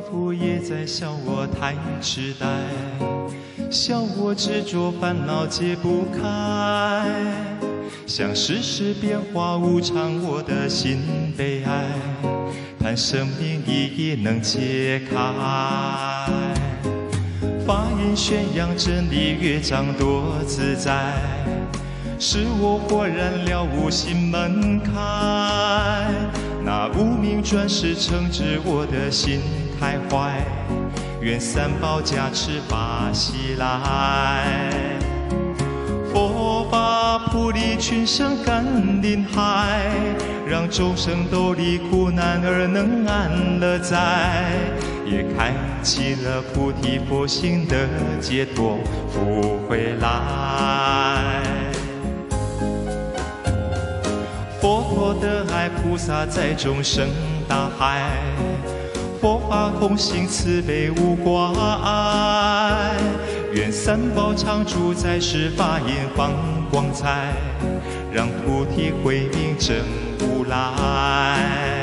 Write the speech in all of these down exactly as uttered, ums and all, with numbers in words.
佛也在笑我太痴呆，笑我执着烦恼解不开，想世事变化无常，我的心悲哀，盼生命意义能解开。法音宣扬真理，乐章多自在，使我豁然了悟心门开。那无名转世惩治我的心太坏，愿三宝加持法喜来。佛法普利群生甘霖海，让众生都离苦难而能安乐在，也开启了菩提佛性的解脱复回来。佛陀的爱，菩萨在众生大海，佛法空性慈悲无挂碍，愿三宝常住在世，法音放光彩，让菩提慧明证悟来。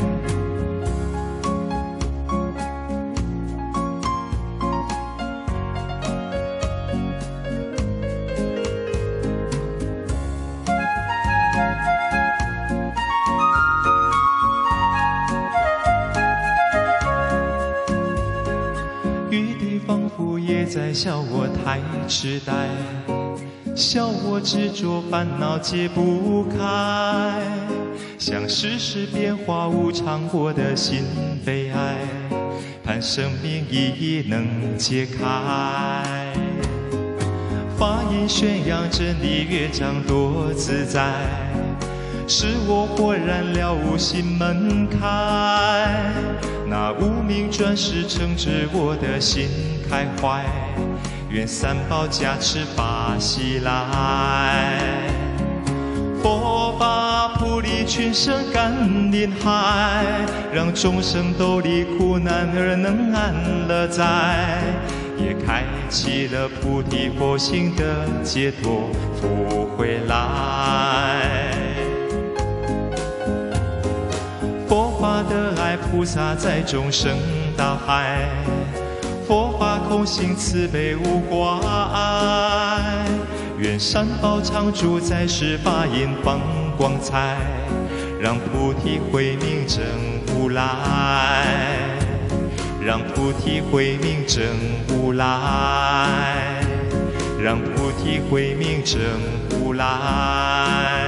仿佛也在笑我太痴呆，笑我执着烦恼解不开，想世事变化无常，我的心悲哀，盼生命意义能解开。法音宣扬真理，乐章多自在，使我豁然了悟心门开。那无名转世惩治我的心开怀，愿三宝加持法喜来。佛法普利群生甘霖海，让众生都离苦难而能安乐在，也开启了菩提佛性的解脱复回来。佛法的爱，菩萨在众生大海，佛法空性慈悲无挂碍，愿三宝常住在世，法音放光彩，让菩提慧明证悟来，让菩提慧明证悟来，让菩提慧明证悟来。